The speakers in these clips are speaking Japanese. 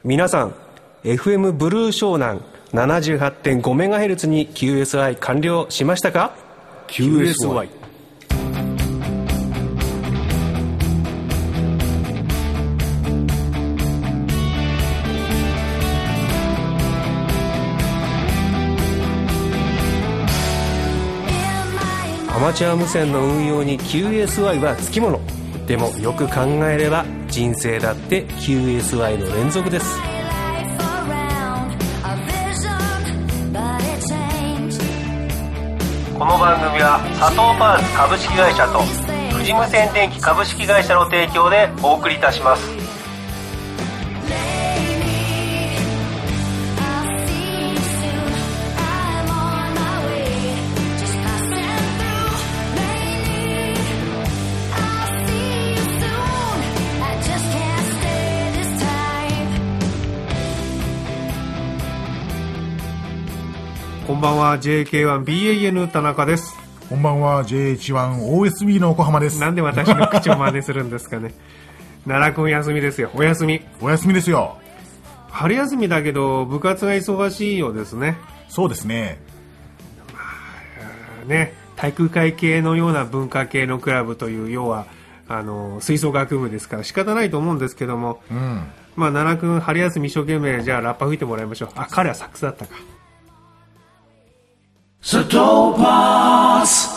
皆さん FM ブルー湘南 78.5MHz に QSI 完了しましたか？ QSI。アマチュア無線の運用に QSI はつきもの。でもよく考えれば人生だって QSI の連続です。この番組は佐藤パーツ株式会社と富士無線電機株式会社の提供でお送りいたします。 こんばんは JK1BAN 田中です。 こんばんは JH1OSB の横浜です。 なんで私の口を真似するんですかね。奈良くん休みですよ。お休み。 お休みですよ。 春休みだけど部活が忙しいようですね。 そうですね。 ね、体育会系のような文化系のクラブという要は吹奏楽部ですから仕方ないと思うんですけども、まあ奈良くん春休み一生懸命じゃあラッパ吹いてもらいましょう。あ、彼はサックスだったか。 佐藤パーツ。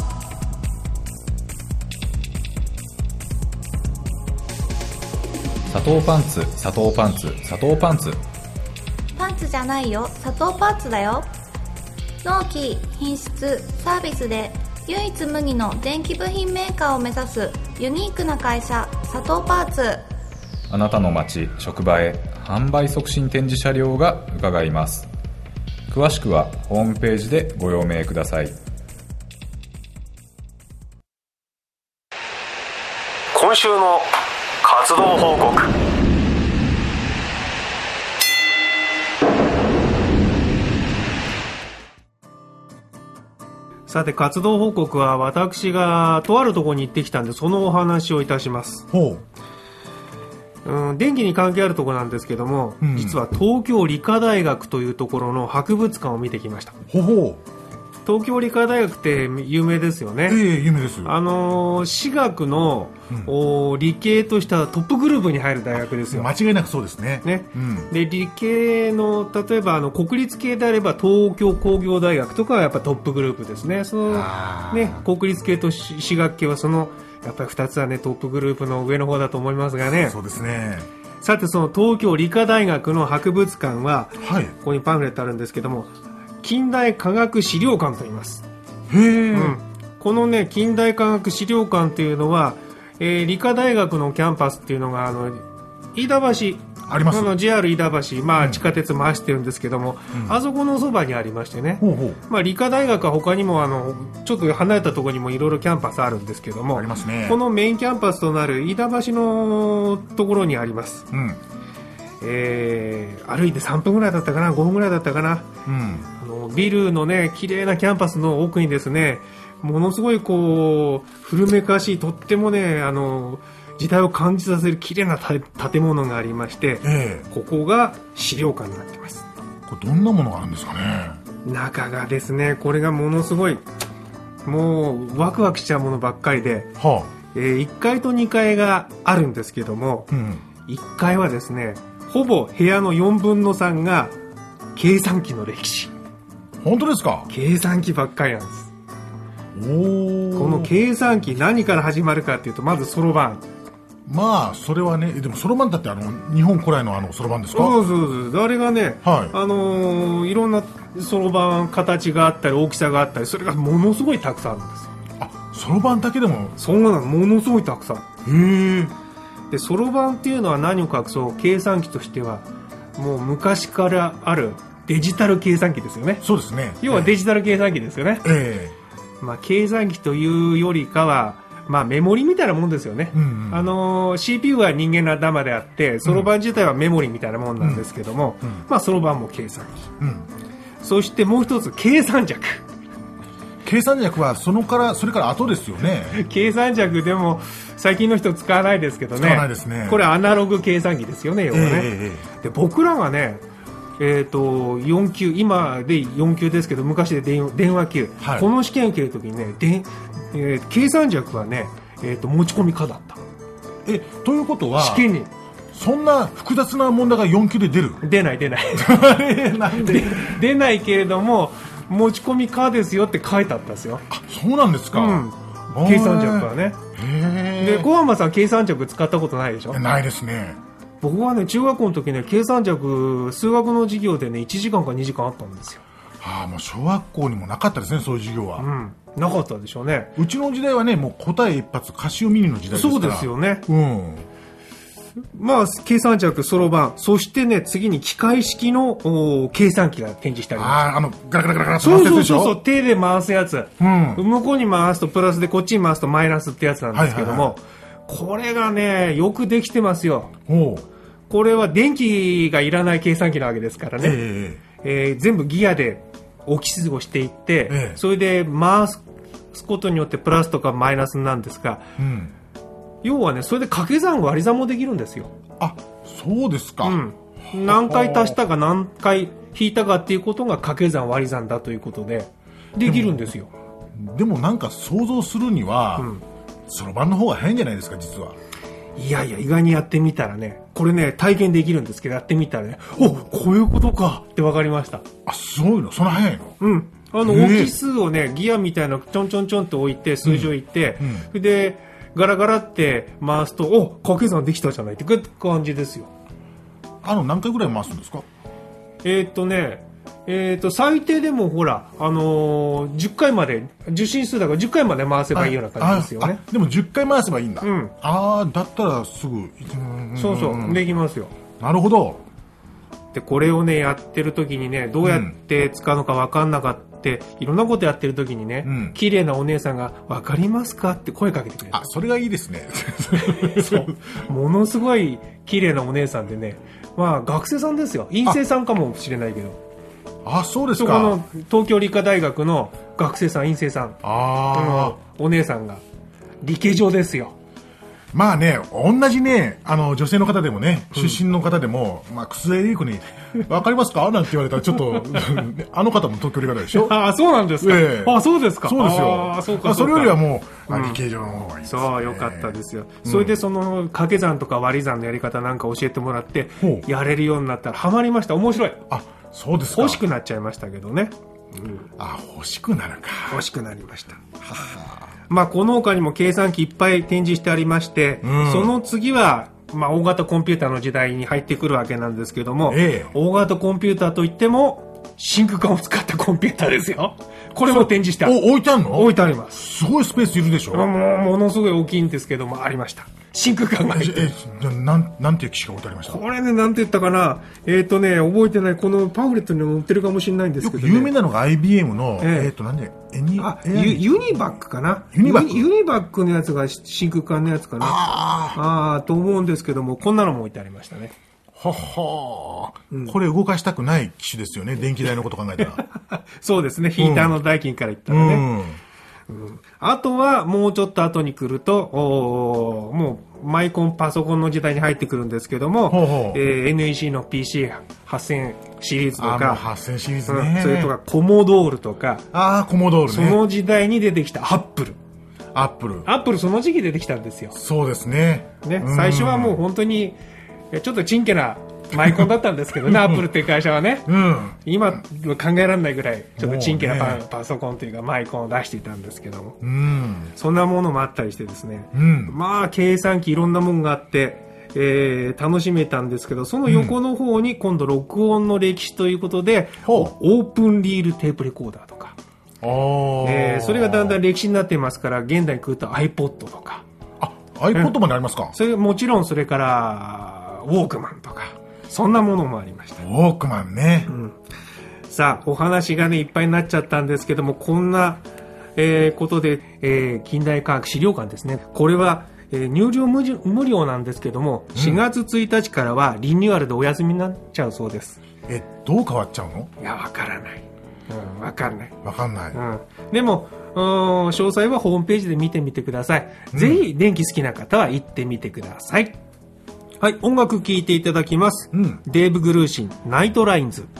佐藤パンツ、佐藤パンツ、佐藤パンツ。 パンツじゃないよ、佐藤パーツだよ。納期、品質、サービスで唯一無二の電気部品メーカーを目指すユニークな会社、佐藤パーツ。 あなたの街、職場へ販売促進展示車両が伺います。詳しくはホームページでご用命ください。 今週の活動報告。 さて活動報告は私がとあるところに行ってきたんでそのお話をいたします。 ほう。 電気に関係あるところなんですけども、実は東京理科大学というところの博物館を見てきました。 ほほう。 東京理科大学って有名ですよね。 有名です。 私学の、理系としたトップグループに入る大学ですよ。 間違いなくそうですね。 で理系の例えば国立系であれば東京工業大学とかはやっぱトップグループですね。そのね、国立系と私学系はそのやっぱり2つはねトップグループの上の方だと思いますがね。 そうですね。 さてその東京理科大学の博物館は、 はい、 ここにパンフレットあるんですけども近代科学資料館と言います。 へー、 このね近代科学資料館というのは、理科大学のキャンパスっていうのが飯田橋あります。 JR 飯田橋、地下鉄回してるんですけども、あそこのそばにありましてね、理科大学は他にもちょっと離れたところにもいろいろキャンパスあるんですけども、 ありますね。 このメインキャンパスとなる飯田橋のところにあります。歩いて3分ぐらいだったかな、5分ぐらいだったかな、ビルのね綺麗なキャンパスの奥にですねものすごいこう古めかしいとってもね時代を感じさせる綺麗な建物がありまして、ここが資料館になっています。 これどんなものがあるんですかね。 中がですねこれがものすごいもうワクワクしちゃうものばっかりで、1階と2階があるんですけども、1階はですねほぼ部屋の4分の3が計算機の歴史。 本当ですか。 計算機ばっかりなんです。この計算機何から始まるかっていうとまずそろばん。 まあそれはね、でもそろばんだって日本古来のそろばんですか。 そうあれがね、いろんなそろばん形があったり大きさがあったりそれがものすごいたくさんあるんですよ。 そろばんだけでも。 そうなの、ものすごいたくさん。 へえ。 でそろばんっていうのは何を隠そう計算機としてはもう昔からあるデジタル計算機ですよね。 そうですね。 要はデジタル計算機ですよね。計算機というよりかはメモリみたいなもんですよね。CPU は人間の頭であってそろばん自体はメモリみたいなもんなんですけども、そろばんも計算機、そしてもう一つ計算尺。 計算尺はそれから後ですよね。 計算尺でも最近の人使わないですけどね。 使わないですね。 これアナログ計算機ですよね、要はね。で僕らがね、4級、今で4級ですけど昔で電話級、はい、この試験受けるときにね、計算尺はね、持ち込み可だった。 ということは試験にそんな複雑な問題が4級で出る？ 出ないなんで出ないけれども持ち込み可ですよって書いてあったんですよ。 あ、そうなんですか。 計算尺はね。で小浜さん計算尺使ったことないでしょ？ ないですね。 僕はね中学校の時ね計算尺数学の授業でね1時間か2時間あったんですよ。 もう小学校にもなかったですね、そういう授業は。 なかったでしょうね。 うちの時代はね、もう答え一発カシオミニの時代ですから。 そうですよね。まあ計算尺、そろばん、そしてね次に機械式の計算機が展示してあります。 ガラガラガラガラって回すやつでしょ。 そう手で回すやつ、向こうに回すとプラスでこっちに回すとマイナスってやつなんですけども、これがねよくできてますよ。これは電気がいらない計算機なわけですからね、全部ギアで置き数をしていって、それで回すことによってプラスとかマイナスなんですが、要はねそれで掛け算割り算もできるんですよ。 あ、そうですか。 何回足したか何回引いたかっていうことが掛け算割り算だということでできるんですよ。 でもなんか想像するにはそろばんの方が早いんじゃないですか、実は。 いやいや、意外にやってみたらね、これね体験できるんですけど、やってみたらね、こういうことかって分かりました。 あ、すごいの、そんな早いの？ 置き数をねギアみたいなちょんちょんちょんと置いて数字を言って、でガラガラって回すと掛け算できたじゃないって感じですよ。 何回ぐらい回すんですか？ 最低でもほら、10回まで受信数だから10回まで回せばいいような感じですよね。 でも10回回せばいいんだ。だったらすぐそうできますよ。 なるほど。 でこれをねやってる時にねどうやって使うのか分かんなかった、いろんなことやってる時にね、綺麗なお姉さんが分かりますかって声かけてくれる。 それがいいですね。 そうものすごい綺麗なお姉さんでね、まあ学生さんですよ。院生さんかもしれないけど。 そうですか。 そこの東京理科大学の学生さん、院生さん、お姉さんが理系上ですよ。 まあね、同じね、女性の方でもね、出身の方でも、楠江理子に分かりますかなんて言われたらちょっとあの方も東京理科大でしょ。 そうなんですか。そうですか。 そうですよ。それよりはもう理系上の方がいいですね。 そう、よかったですよ。それでその掛け算とか割り算のやり方なんか教えてもらってやれるようになったらハマりました。面白い。 そうですか。 欲しくなっちゃいましたけどね。 欲しくなるか。 欲しくなりました。この他にも計算機いっぱい展示してありまして、その次は、大型コンピューターの時代に入ってくるわけなんですけども、大型コンピューターといっても真空管を使ったコンピューターですよ。これも展示してある。 置いてあるの？ 置いてあります。 すごいスペースいるでしょ。 ものすごい大きいんですけども、ありました。真空管が入ってる。 なんていう機種が置いてありました？ これね、なんて言ったかな。覚えてない。このパンフレットにも載ってるかもしれないんですけどね。 有名なのが IBM の、 ユニバックかな。ユニバックのやつが真空管のやつかな。と思うんですけども、こんなのも置いてありましたね。 これ動かしたくない機種ですよね。電気代のこと考えたら。 そうですね。ヒーターの代金から言ったらね。あとはもうちょっと後に来るともうマイコンパソコンの時代に入ってくるんですけども、NEC の PC8000 シリーズとか、 8000シリーズね、 それとかコモドールとか、 コモドールね、 その時代に出てきたアップルその時期出てきたんですよ。 そうですね。 最初はもう本当にちょっとチンケなマイコンだったんですけどね、アップルっていう会社はね、今考えられないぐらいちょっとチンケなパソコンというかマイコンを出していたんですけども、そんなものもあったりしてですね、計算機いろんなものがあって、楽しめたんですけど、その横の方に今度録音の歴史ということで、オープンリールテープレコーダーとか、それがだんだん歴史になっていますから、現代に来ると iPod とか、 iPod までありますか？ もちろんそれからウォークマンとか、そんなものもありました。 ウォークマンね。 さあ、お話がねいっぱいになっちゃったんですけども、こんな、ことで、近代科学資料館ですね。これは、入場無料なんですけども、4月1日からはリニューアルでお休みになっちゃうそうです。 どう変わっちゃうの？ いや、わからない。 わかんない。 わかんない。 でも、詳細はホームページで見てみてください。ぜひ、電気好きな方は行ってみてください。はい、音楽聴いていただきます。デーブ・グルーシン、ナイトラインズ。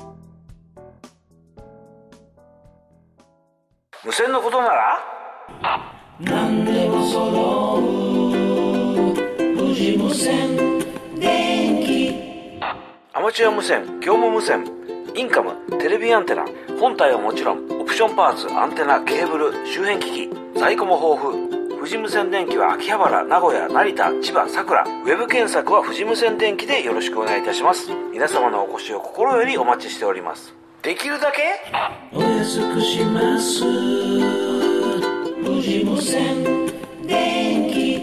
無線のことなら何でも揃う富士無線電気。アマチュア無線、業務無線、インカム、テレビアンテナ、本体はもちろんオプションパーツ、アンテナ、ケーブル、周辺機器、在庫も豊富。富士無線電機は秋葉原、名古屋、成田、千葉、佐倉。ウェブ検索は富士無線電機でよろしくお願いいたします。皆様のお越しを心よりお待ちしております。できるだけお安くします。富士無線電機。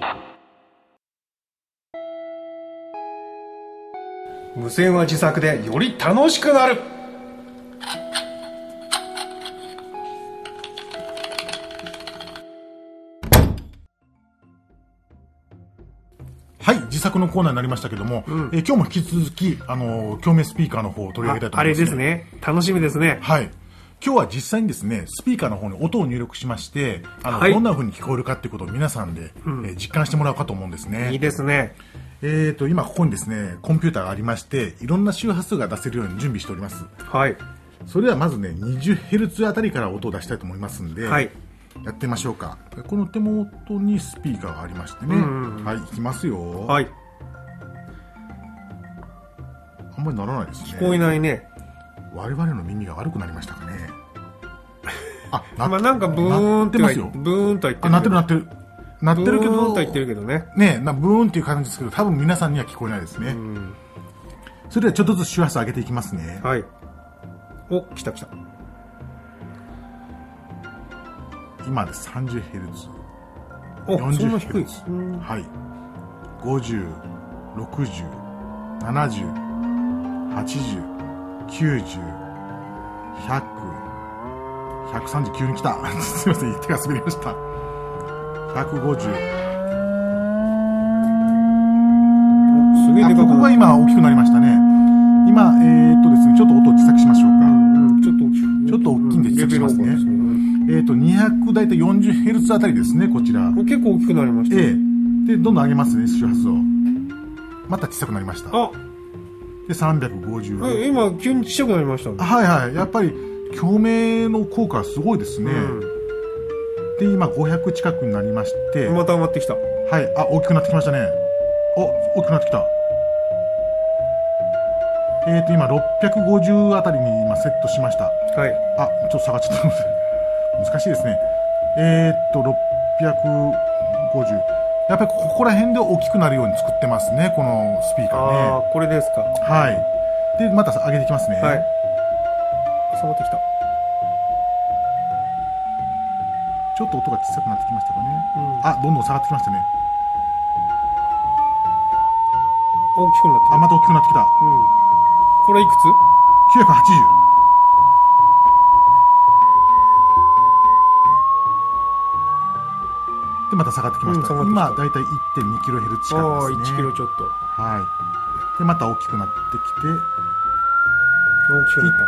無線は自作でより楽しくなる。 はい、自作のコーナーになりましたけども、今日も引き続き共鳴スピーカーの方を取り上げたいと思います、 あれですね。楽しみですね。 はい。今日は実際にですね、スピーカーの方に音を入力しまして、 はい、 どんな風に聞こえるかっていうことを皆さんで、実感してもらおうかと思うんですね。 いいですね。 今ここにですね、コンピューターがありまして、いろんな周波数が出せるように準備しております。 はい。 それではまずね、20Hz あたりから音を出したいと思いますんで、 はい、 やってみましょうか。この手元にスピーカーがありましてね。はい、いきますよ。 はい。 あんまりならないですね。 聞こえないね。 我々の耳が悪くなりましたかね。 なんかブーンってますよ。ブーンと言ってる。 なってるなってる。なってるけど。 ブーンと言ってるけどね。 ね、ブーンっていう感じですけど、多分皆さんには聞こえないですね。それではちょっとずつ周波数上げていきますね。 はい。お、来た。 今です。30Hz。 お、そんな低い。 はい。50、60、70、80、90、100、130、急に来た。すいません、手が滑りました。150。ここが今大きくなりましたね。今、ですね、ちょっと音を小さくしましょうか。ちょっと大きいんで小さくしますね。200だいたい 40Hz あたりですね、こちら。 結構大きくなりました。 で、どんどん上げますね、周波数を。また小さくなりました。で、350。 今、急に小さくなりましたね。 はいはい。やっぱり、共鳴の効果はすごいですね。で、今500近くになりまして。 また上がってきた。 はい。大きくなってきましたね。大きくなってきた。今650あたりに今セットしました。 はい。 ちょっと下がっちゃったので。難しいですね。650。やっぱりここら辺で大きくなるように作ってますね、このスピーカーね。 これですか。 はい。で、また上げていきますね。 はい。下がってきた。 ちょっと音が小さくなってきましたかね。どんどん下がってきましたね。 大きくなってきた。 また大きくなってきた。 これいくつ ?980。で、また下がってきました。今、だいたい 1.2kHz 近くですね。 1キロちょっと。 はい。で、また大きくなってきて、 大きくなった。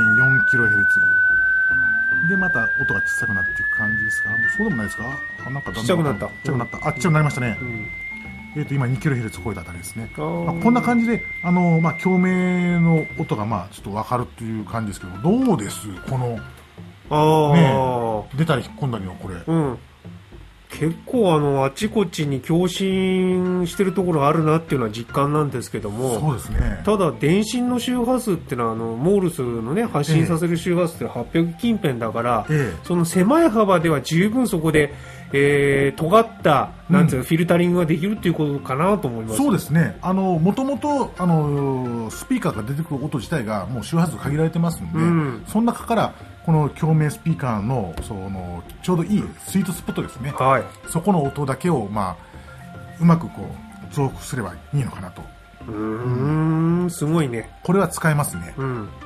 1.4kHz。で、また音が小さくなっていく感じですが、そうでもないですか？なんかちっちゃくなった。 ちっちゃくなった。ちっちゃくなりましたね。今 2kHz 超えたあたりですね。こんな感じで、共鳴の音がちょっとわかるという感じですけど、どうですこの、出たり引っ込んだりのこれ。 結構あちこちに共振してるところあるなっていうのは実感なんですけども、 そうですね。 ただ電信の周波数っていうのはモールスのね発信させる周波数って800近辺だから、その狭い幅では十分そこで、尖ったなんていうフィルタリングができるっていうことかなと思います。 そうですね。もともとスピーカーが出てくる音自体がもう周波数限られてますんで、その中からこの共鳴スピーカーのちょうどいいスイートスポットですね。そこの音だけをうまく増幅すればいいのかなと。 すごいね。 これは使えますね。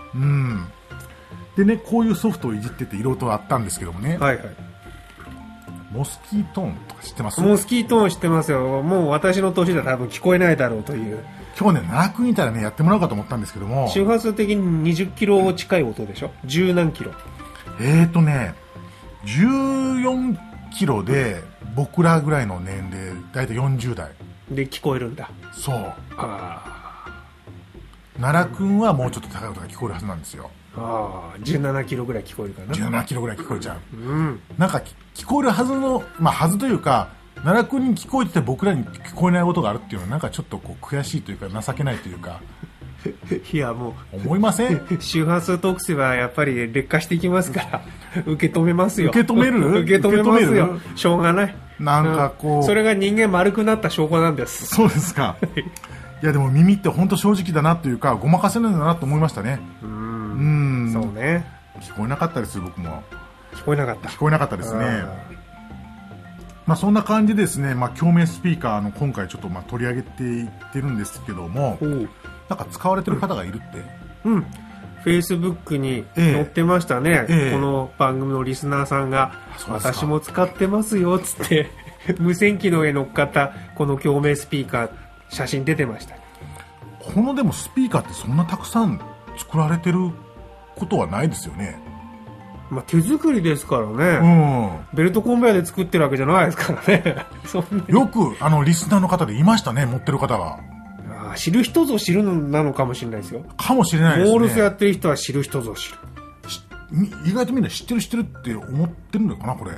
でね、こういうソフトをいじってていろいろとあったんですけどもね。モスキートーンとか知ってます？ モスキートーン知ってますよ。もう私の年では多分聞こえないだろうという。 今日ね、奈良君いたらね、やってもらおうかと思ったんですけども。 周波数的に20キロ近い音でしょ。10何キロ。 14キロで、僕らぐらいの年齢、だいたい40代。 で、聞こえるんだ。 そう。奈良君はもうちょっと高い音が聞こえるはずなんですよ。 17キロぐらい聞こえるかな。 17キロぐらい聞こえちゃう。なんか聞こえるはずの、はずというか、奈良君に聞こえてて僕らに聞こえない音があるっていうのはなんかちょっとこう悔しいというか情けないというか。 いやもう思いません？ 周波数特性はやっぱり劣化していきますから受け止めますよ。 受け止める？ 受け止めますよ。しょうがない。 なんかこう、 それが人間丸くなった証拠なんです。 そうですか。いやでも耳って本当正直だなというかごまかせないんだなと思いましたね。 そうね。 聞こえなかったです。僕も聞こえなかったですね。そんな感じですね。共鳴スピーカーの今回ちょっと取り上げていってるんですけども、なんか使われてる方がいるって。 Facebook に載ってましたね。この番組のリスナーさんが私も使ってますよっつって無線機の上乗っかったこの共鳴スピーカー写真出てました。 このでもスピーカーってそんなたくさん作られてることはないですよね。 手作りですからね、ベルトコンベヤーで作ってるわけじゃないですからねよくリスナーの方でいましたね、持ってる方が。 知る人ぞ知るのなのかもしれないですよ。 かもしれないですね。 モールスやってる人は知る人ぞ知る。 意外とみんな知ってるって思ってるのかなこれ。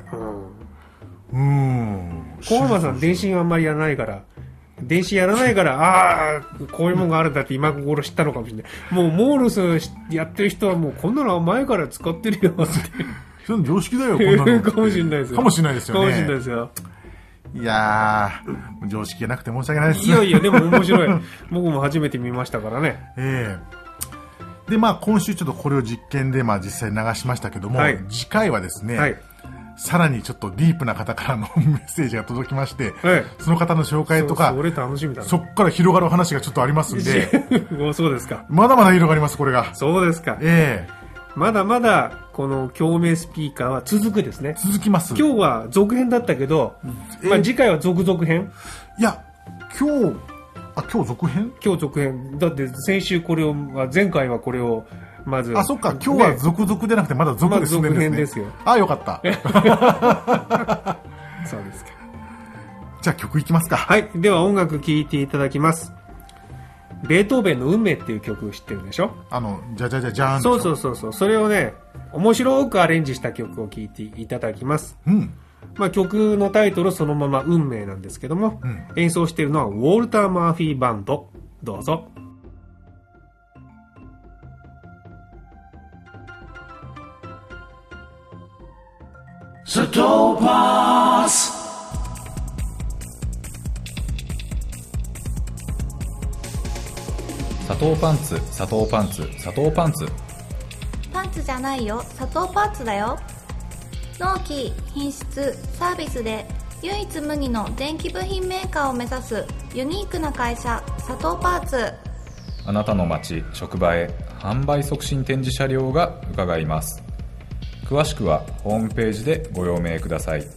小浜さん電信あんまりやらないからこういうものがあるんだって今頃知ったのかもしれない。もうモールスやってる人はもうこんなの前から使ってるよってそれ常識だよこんなのかもしれないですよ。 かもしれないですよね。 かもしれないですよ。 いやー、常識がなくて申し訳ないです。 いやでも面白い僕も初めて見ましたからね。 で今週ちょっとこれを実験で実際流しましたけども、次回はですね、さらにちょっとディープな方からのメッセージが届きまして、その方の紹介とか、 それ楽しみだな。 そっから広がる話がちょっとありますんでそうですか。 まだまだ広がります、これが。 そうですか。まだまだこの共鳴スピーカーは続くですね。 続きます。 今日は続編だったけど、次回は続々編。 いや今日続編？ 今日続編だって先週前回はこれをまず。 そっか、今日は続々でなくてまだ続で進んでるんですね。 続編ですよ。 よかったそうですか。 じゃあ曲いきますか。 はい。では音楽聴いていただきます。ベートーベンの運命っていう曲知ってるでしょ？ じゃじゃじゃじゃーん。 そう。それをね、面白くアレンジした曲を聴いていただきます。曲のタイトルそのまま運命なんですけども、演奏しているのはウォルター・マーフィーバンド。どうぞ。 サトーパース。 砂糖パンツ、砂糖パンツ、砂糖パンツ。 パンツじゃないよ、砂糖パーツだよ。納期、品質、サービスで唯一無二の電気部品メーカーを目指すユニークな会社、砂糖パーツ。 あなたの街、職場へ販売促進展示車両が伺います。詳しくはホームページでご用命ください。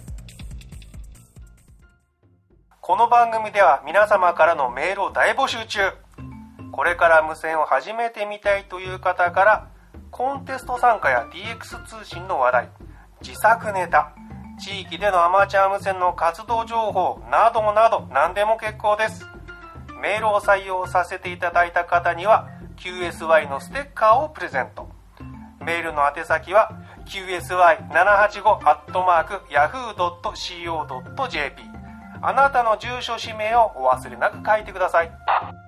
この番組では皆様からのメールを大募集中。これから無線を始めてみたいという方から、コンテスト参加や DX 通信の話題、自作ネタ、地域でのアマチュア無線の活動情報などなど何でも結構です。メールを採用させていただいた方には QSY のステッカーをプレゼント。メールの宛先は qsy785@yahoo.co.jp。 あなたの住所氏名をお忘れなく書いてください。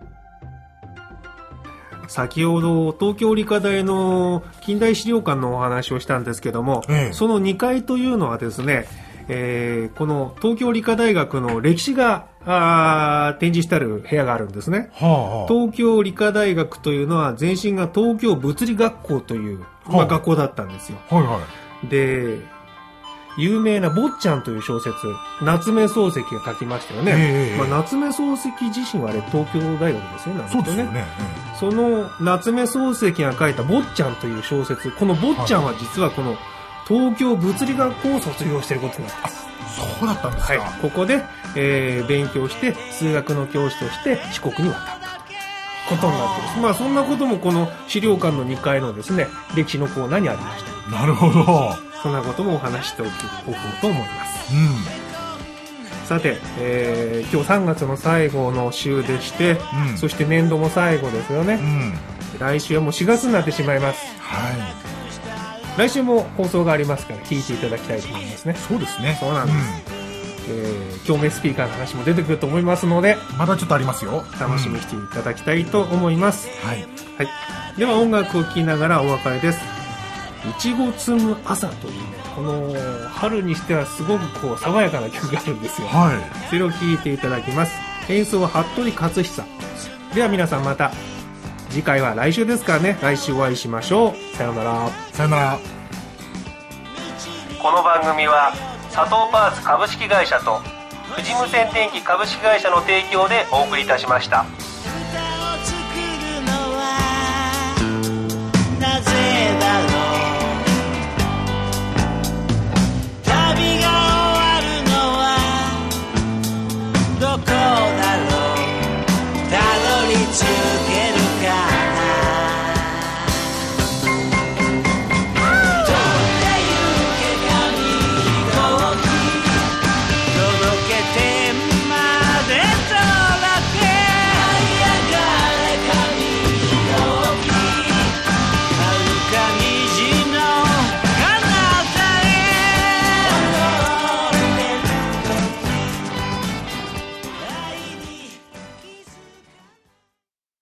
先ほど東京理科大の近代資料館のお話をしたんですけども、その2階というのはですね、この東京理科大学の歴史が展示してある部屋があるんですね。東京理科大学というのは前身が東京物理学校という、学校だったんですよ。で、有名な坊ちゃんという小説、夏目漱石が書きましたよね。夏目漱石自身はあれ東京大学ですよね。 そうですよね。 その夏目漱石が書いた坊ちゃんという小説、この坊ちゃんは実はこの東京物理学校を卒業していることになります。 そうだったんですか。 はい、ここで、勉強して数学の教師として四国に渡ったことになってます。まあそんなこともこの資料館の2階のですね歴史のコーナーにありました。 なるほど。 そんなこともお話しておこうと思います。さて、今日3月の最後の週でして、そして年度も最後ですよね。来週はもう4月になってしまいます。来週も放送がありますから聞いていただきたいと思いますね。 そうですね。 そうなんです。共鳴スピーカーの話も出てくると思いますので、 まだちょっとありますよ。 楽しみにしていただきたいと思います。はい。では音楽を聴きながらお別れです。いちご摘む朝というね、この春にしてはすごくこう爽やかな曲があるんですよ。それを聴いていただきます。演奏は服部克久。では皆さんまた次回は来週ですからね。来週お会いしましょう。さようなら。 さようなら。 この番組は佐藤パーツ株式会社と富士無線電機株式会社の提供でお送りいたしました。